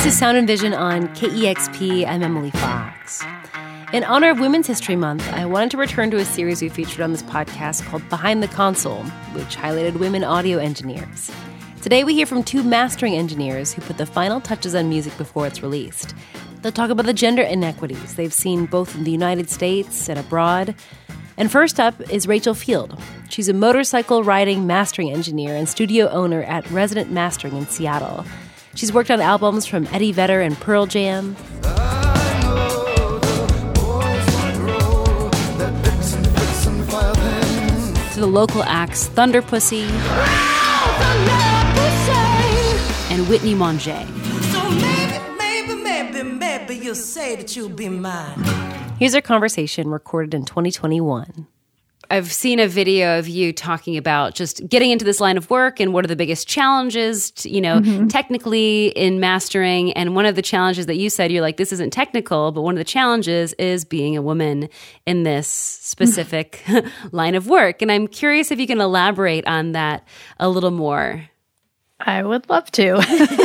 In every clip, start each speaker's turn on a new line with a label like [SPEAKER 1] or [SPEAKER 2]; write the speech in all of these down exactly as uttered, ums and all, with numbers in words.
[SPEAKER 1] This is Sound and Vision on K E X P. I'm Emily Fox. In honor of Women's History Month, I wanted to return to a series we featured on this podcast called Behind the Console, which highlighted women audio engineers. Today we hear from two mastering engineers who put the final touches on music before it's released. They'll talk about the gender inequities they've seen both in the United States and abroad. And first up is Rachel Field. She's a motorcycle riding mastering engineer and studio owner at Resident Mastering in Seattle. She's worked on albums from Eddie Vedder and Pearl Jam, to the local acts Thunder Pussy and Whitney Monget.
[SPEAKER 2] So maybe, maybe, maybe, maybe you'll say that you'll be mine.
[SPEAKER 1] Here's our conversation recorded in twenty twenty-one.
[SPEAKER 3] I've seen a video of you talking about just getting into this line of work and what are the biggest challenges, to, you know, mm-hmm. technically in mastering. And one of the challenges that you said, you're like, this isn't technical, but one of the challenges is being a woman in this specific line of work. And I'm curious if you can elaborate on that a little more.
[SPEAKER 4] I would love to.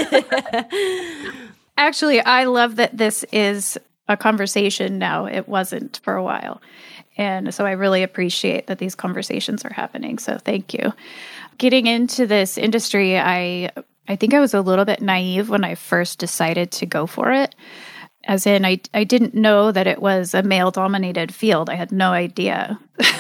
[SPEAKER 4] Actually, I love that this is a conversation now. It wasn't for a while. And so I really appreciate that these conversations are happening. So thank you. Getting into this industry, I I think I was a little bit naive when I first decided to go for it. As in, I, I didn't know that it was a male-dominated field. I had no idea.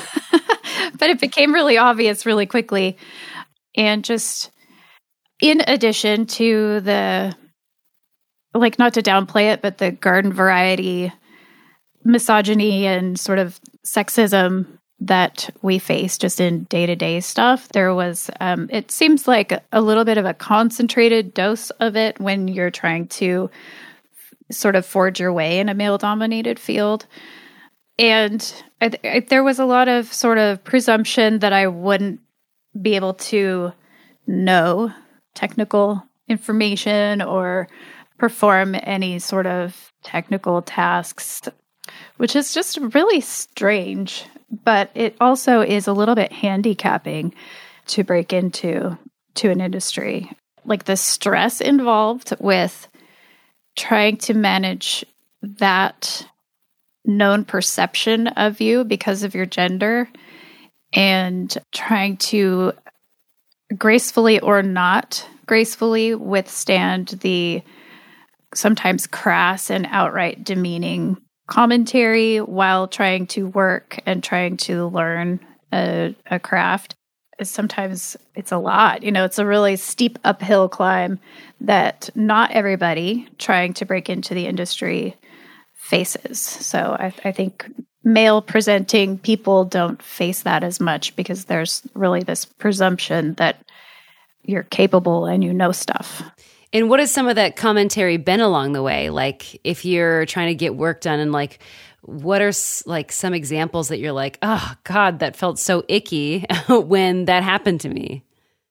[SPEAKER 4] But it became really obvious really quickly. And just in addition to the, like, not to downplay it, but the garden variety misogyny and sort of sexism that we face just in day-to-day stuff. There was, um, it seems like a little bit of a concentrated dose of it when you're trying to f- sort of forge your way in a male-dominated field. And I th- I, there was a lot of sort of presumption that I wouldn't be able to know technical information or perform any sort of technical tasks, which is just really strange, but it also is a little bit handicapping to break into to an industry. Like the stress involved with trying to manage that known perception of you because of your gender and trying to gracefully or not gracefully withstand the sometimes crass and outright demeaning commentary while trying to work and trying to learn a, a craft. Sometimes it's a lot. You know, it's a really steep uphill climb that not everybody trying to break into the industry faces. So I, I think male presenting people don't face that as much because there's really this presumption that you're capable and you know stuff.
[SPEAKER 3] And what has some of that commentary been along the way? Like, if you're trying to get work done, and like, what are like some examples that you're like, oh God, that felt so icky when that happened to me?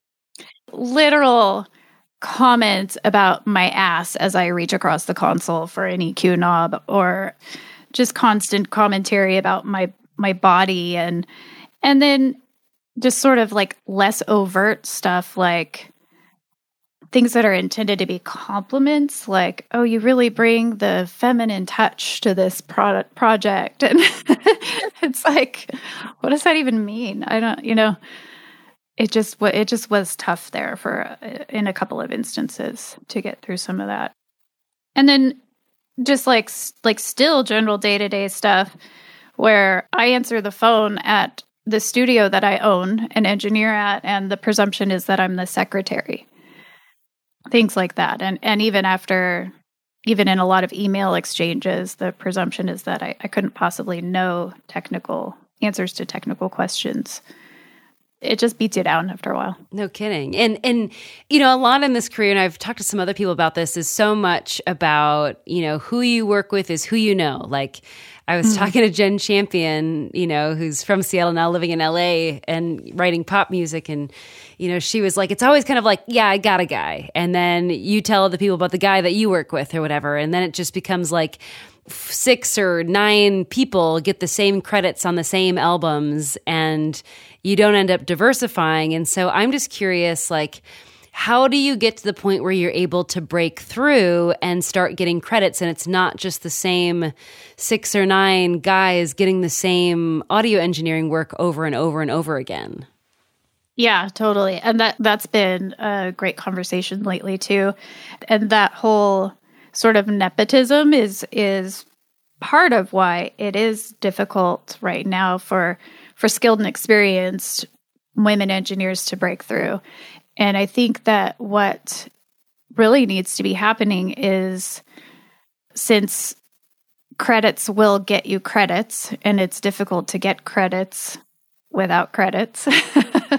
[SPEAKER 4] Literal comments about my ass as I reach across the console for an E Q knob, or just constant commentary about my my body, and and then just sort of like less overt stuff like things that are intended to be compliments, like, oh, you really bring the feminine touch to this product project. And it's like, what does that even mean? I don't, you know, it just, it just was tough there for, in a couple of instances to get through some of that. And then just like, like still general day-to-day stuff where I answer the phone at the studio that I own and engineer at, and the presumption is that I'm the secretary. Things like that. And and even after, even in a lot of email exchanges, the presumption is that I, I couldn't possibly know technical answers to technical questions. It just beats you down after a while.
[SPEAKER 3] No kidding. And, and you know, a lot in this career, and I've talked to some other people about this, is so much about, you know, who you work with is who you know. Like, I was mm-hmm. talking to Jen Champion, you know, who's from Seattle now living in L A and writing pop music. And, you know, she was like, it's always kind of like, yeah, I got a guy. And then you tell other people about the guy that you work with or whatever. And then it just becomes like six or nine people get the same credits on the same albums, and you don't end up diversifying. And so I'm just curious, like, how do you get to the point where you're able to break through and start getting credits, and it's not just the same six or nine guys getting the same audio engineering work over and over and over again?
[SPEAKER 4] Yeah, totally. And that, that's been a great conversation lately too. And that whole sort of nepotism is is part of why it is difficult right now for for skilled and experienced women engineers to break through. And I think that what really needs to be happening is, since credits will get you credits, and it's difficult to get credits without credits, uh,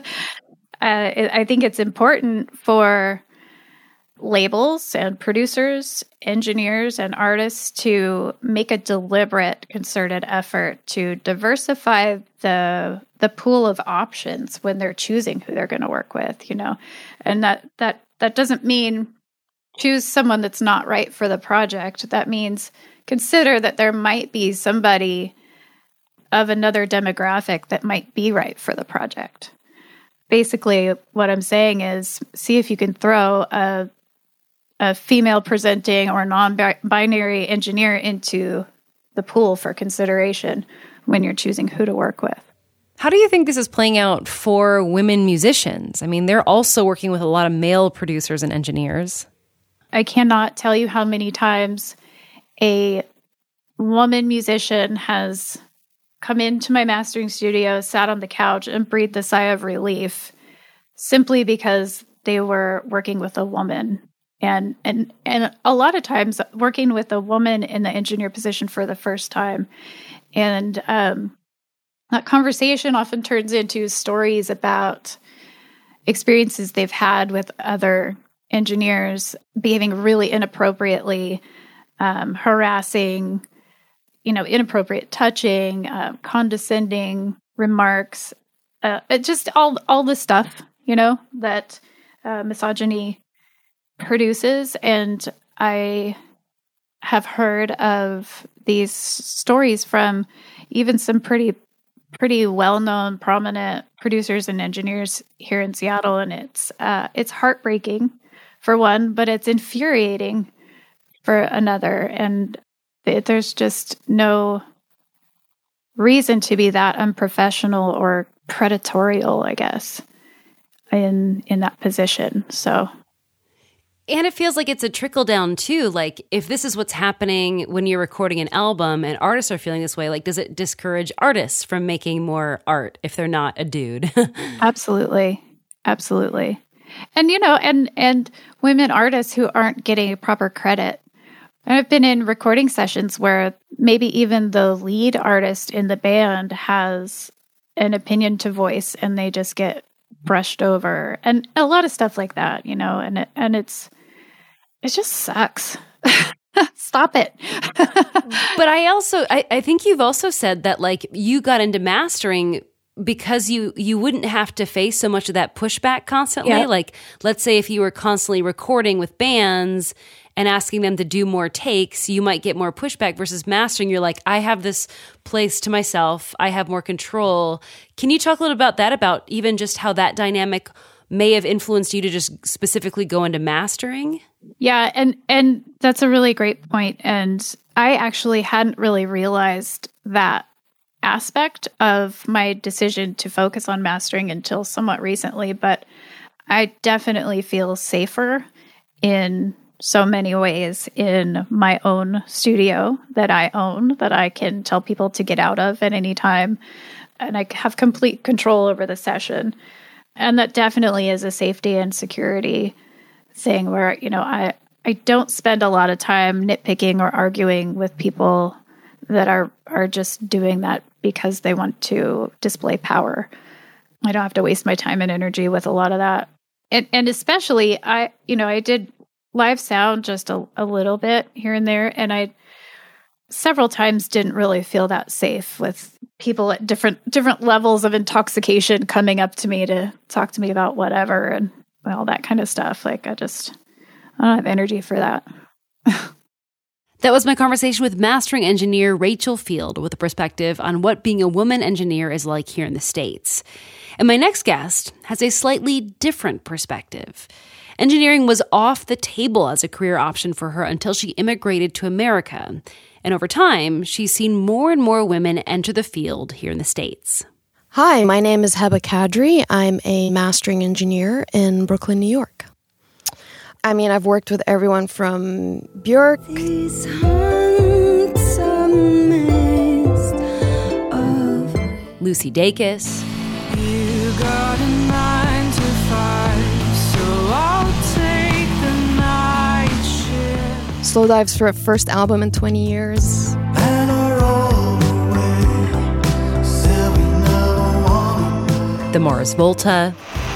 [SPEAKER 4] I think it's important for labels and producers, engineers, and artists to make a deliberate, concerted effort to diversify the the pool of options when they're choosing who they're going to work with, you know. And that that that doesn't mean choose someone that's not right for the project. That means consider that there might be somebody of another demographic that might be right for the project. Basically, what I'm saying is, see if you can throw a a female presenting or non-binary engineer into the pool for consideration when you're choosing who to work with.
[SPEAKER 1] How do you think this is playing out for women musicians? I mean, they're also working with a lot of male producers and engineers.
[SPEAKER 4] I cannot tell you how many times a woman musician has come into my mastering studio, sat on the couch, and breathed a sigh of relief simply because they were working with a woman. And and and a lot of times working with a woman in the engineer position for the first time. And um, that conversation often turns into stories about experiences they've had with other engineers behaving really inappropriately, um, harassing, you know, inappropriate touching, uh, condescending remarks, uh, it just all all the stuff, you know, that uh, misogyny produces. And I have heard of these stories from even some pretty pretty well-known, prominent producers and engineers here in Seattle, and it's uh, it's heartbreaking for one, but it's infuriating for another. And it, there's just no reason to be that unprofessional or predatorial, I guess, in in that position. So.
[SPEAKER 3] And it feels like it's a trickle down too. Like, if this is what's happening when you're recording an album and artists are feeling this way, like, does it discourage artists from making more art if they're not a dude?
[SPEAKER 4] Absolutely. Absolutely. And, you know, and, and women artists who aren't getting proper credit. I've been in recording sessions where maybe even the lead artist in the band has an opinion to voice and they just get brushed over, and a lot of stuff like that, you know, and it, and it's, it just sucks. Stop it.
[SPEAKER 3] But I also, I, I think you've also said that, like, you got into mastering because you, you wouldn't have to face so much of that pushback constantly.
[SPEAKER 4] Yeah.
[SPEAKER 3] Like, let's say if you were constantly recording with bands and asking them to do more takes, you might get more pushback versus mastering. You're like, I have this place to myself. I have more control. Can you talk a little about that, about even just how that dynamic may have influenced you to just specifically go into mastering?
[SPEAKER 4] Yeah, and and that's a really great point. And I actually hadn't really realized that aspect of my decision to focus on mastering until somewhat recently, but I definitely feel safer in so many ways in my own studio that I own, that I can tell people to get out of at any time. And I have complete control over the session. And that definitely is a safety and security thing where, you know, I, I don't spend a lot of time nitpicking or arguing with people that are, are just doing that because they want to display power. I don't have to waste my time and energy with a lot of that. And, and especially, I, you know, I did live sound just a, a little bit here and there, and I several times didn't really feel that safe with people at different different levels of intoxication coming up to me to talk to me about whatever and all that kind of stuff. Like, I just, I don't have energy for that.
[SPEAKER 3] That was my conversation with mastering engineer Rachel Field with a perspective on what being a woman engineer is like here in the States. And my next guest has a slightly different perspective. Engineering was off the table as a career option for her until she immigrated to America. And over time, she's seen more and more women enter the field here in the States.
[SPEAKER 5] Hi, my name is Heba Kadri. I'm a mastering engineer in Brooklyn, New York. I mean, I've worked with everyone from Björk. These hunks are mixed
[SPEAKER 3] of Lucy Dacus.
[SPEAKER 2] You got a nine to five, so I'll take the night shift.
[SPEAKER 5] Slowdive's for first album in twenty years.
[SPEAKER 2] And I roll away, said we never won.
[SPEAKER 3] The Mars Volta.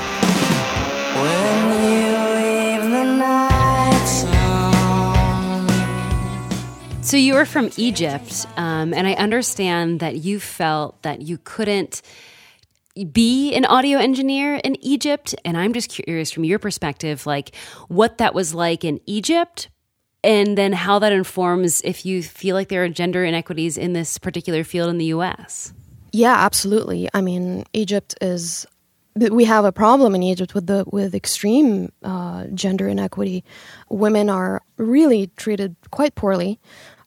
[SPEAKER 3] So you were from Egypt, um, and I understand that you felt that you couldn't be an audio engineer in Egypt. And I'm just curious from your perspective, like what that was like in Egypt, and then how that informs if you feel like there are gender inequities in this particular field in the U S.
[SPEAKER 5] Yeah, absolutely. I mean, Egypt is... We have a problem in Egypt with the with extreme uh, gender inequity. Women are really treated quite poorly,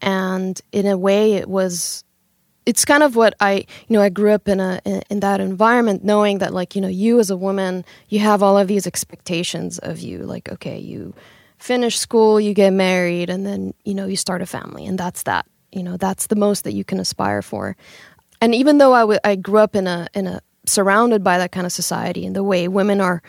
[SPEAKER 5] and in a way, it was. It's kind of what I, you know, I grew up in a in, in that environment, knowing that, like, you know, you as a woman, you have all of these expectations of you, like, okay, you finish school, you get married, and then, you know, you start a family, and that's that. You know, that's the most that you can aspire for. And even though I, w- I grew up in a in a surrounded by that kind of society, and the way women are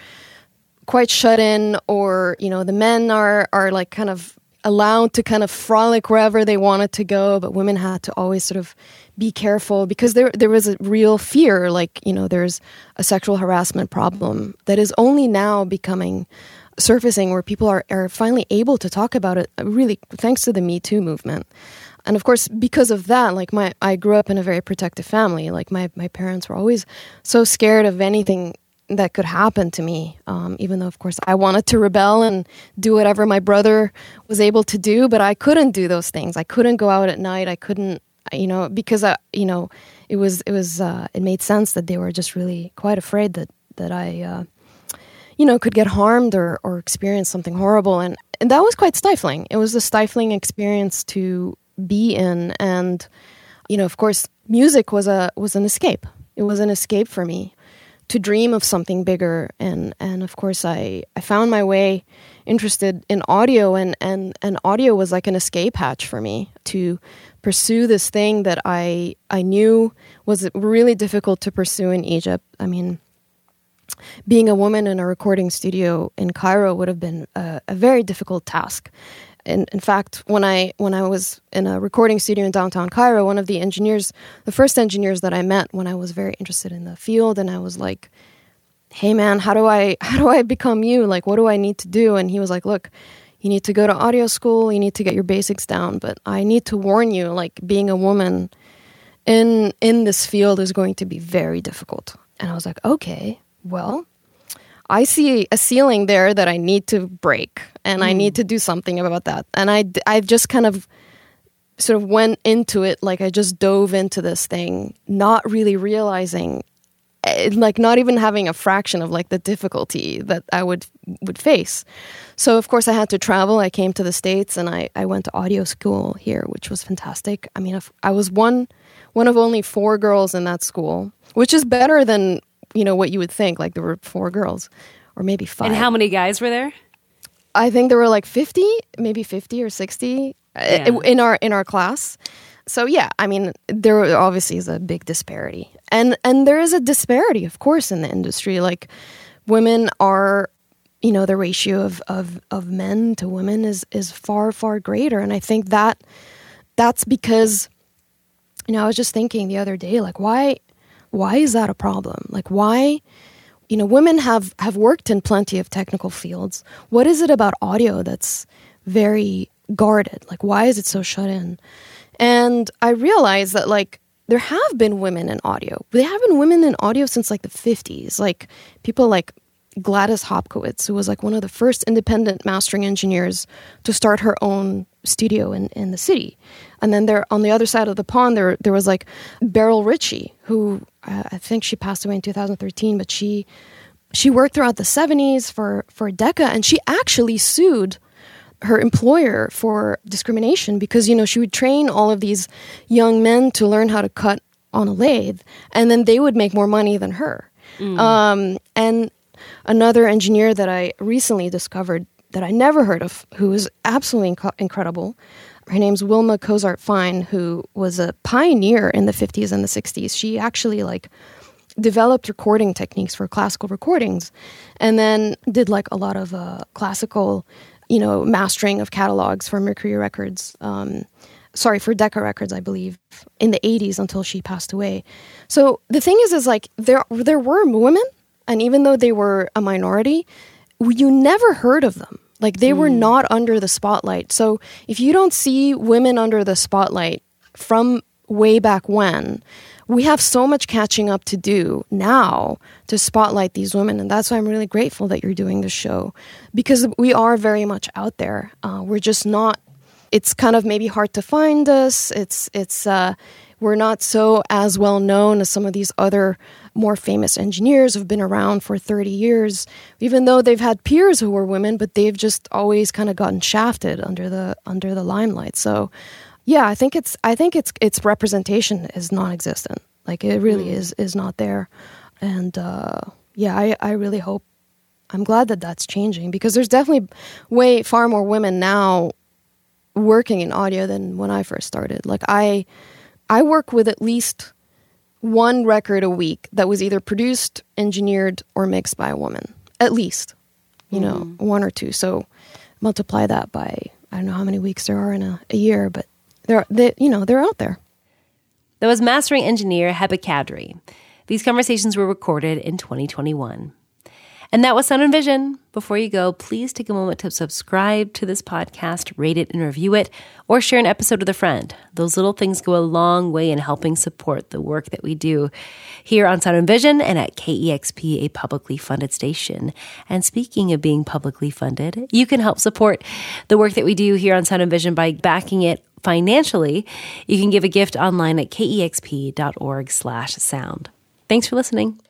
[SPEAKER 5] quite shut in, or, you know, the men are, are like kind of allowed to kind of frolic wherever they wanted to go, but women had to always sort of be careful because there there was a real fear, like, you know, there's a sexual harassment problem that is only now becoming, surfacing, where people are, are finally able to talk about it, really thanks to the Me Too movement. And of course, because of that, like my, I grew up in a very protective family. Like my, my parents were always so scared of anything that could happen to me. Um, even though, of course, I wanted to rebel and do whatever my brother was able to do, but I couldn't do those things. I couldn't go out at night. I couldn't, you know, because I, you know, it was, it was, uh, it made sense that they were just really quite afraid that that I, uh, you know, could get harmed or or experience something horrible, and and that was quite stifling. It was a stifling experience to be in, and, you know, of course, music was a was an escape. It was an escape for me to dream of something bigger, and and of course, I, I found my way interested in audio, and, and, and audio was like an escape hatch for me to pursue this thing that I I knew was really difficult to pursue in Egypt. I mean, being a woman in a recording studio in Cairo would have been a, a very difficult task. In, in fact, when I when I was in a recording studio in downtown Cairo, one of the engineers, the first engineers that I met when I was very interested in the field, and I was like, "Hey, man, how do I how do I become you? Like, what do I need to do?" And he was like, "Look, you need to go to audio school. You need to get your basics down. But I need to warn you, like, being a woman in in this field is going to be very difficult." And I was like, "Okay, well, I see a ceiling there that I need to break, and mm. I need to do something about that." And I, I just kind of sort of went into it, like I just dove into this thing, not really realizing, like not even having a fraction of like the difficulty that I would would face. So of course I had to travel. I came to the States, and I, I went to audio school here, which was fantastic. I mean, I was one one of only four girls in that school, which is better than, you know, what you would think. Like there were four girls, or maybe five.
[SPEAKER 3] And how many guys were there?
[SPEAKER 5] I think there were like fifty, maybe fifty or sixty yeah. in our in our class. So yeah, I mean, there obviously is a big disparity, and and there is a disparity, of course, in the industry. Like women are, you know, the ratio of of, of men to women is is far far greater, and I think that that's because, you know, I was just thinking the other day, like why. Why is that a problem? Like, why, you know, women have, have worked in plenty of technical fields. What is it about audio that's very guarded? Like, why is it so shut in? And I realized that, like, there have been women in audio. There have been women in audio since, like, the fifties. Like, people like Gladys Hopkowitz, who was, like, one of the first independent mastering engineers to start her own studio in, in the city. And then there, on the other side of the pond, there there was like Beryl Ritchie, who uh, I think she passed away in two thousand thirteen, but she she worked throughout the seventies for, for Decca, and she actually sued her employer for discrimination because, you know, she would train all of these young men to learn how to cut on a lathe, and then they would make more money than her. Mm. Um, and another engineer that I recently discovered that I never heard of, who is absolutely inc- incredible. Her name's Wilma Cozart Fine, who was a pioneer in the fifties and the sixties. She actually like developed recording techniques for classical recordings, and then did like a lot of uh, classical, you know, mastering of catalogs for Mercury Records. Um, sorry, for Decca Records, I believe, in the eighties until she passed away. So the thing is, is like there there were women, and even though they were a minority, you never heard of them. Like they mm. were not under the spotlight. So if you don't see women under the spotlight from way back when, we have so much catching up to do now to spotlight these women. And that's why I'm really grateful that you're doing this show, because we are very much out there. Uh, we're just not, it's kind of maybe hard to find us. It's, it's, uh, we're not so as well known as some of these other more famous engineers who've been around for thirty years, even though they've had peers who were women, but they've just always kind of gotten shafted under the under the limelight. So yeah, I think it's I think it's its representation is non-existent. Like it really mm. is is not there. And uh, yeah, I, I really hope, I'm glad that that's changing, because there's definitely way far more women now working in audio than when I first started. Like I I work with at least one record a week that was either produced, engineered, or mixed by a woman. At least, you know, mm. one or two. So multiply that by, I don't know how many weeks there are in a, a year, but they're, they, you know, they're out there.
[SPEAKER 1] That was mastering engineer Heba Kadri. These conversations were recorded in twenty twenty-one. And that was Sound and Vision. Before you go, please take a moment to subscribe to this podcast, rate it and review it, or share an episode with a friend. Those little things go a long way in helping support the work that we do here on Sound and Vision and at K E X P, a publicly funded station. And speaking of being publicly funded, you can help support the work that we do here on Sound and Vision by backing it financially. You can give a gift online at kexp.org slash sound. Thanks for listening.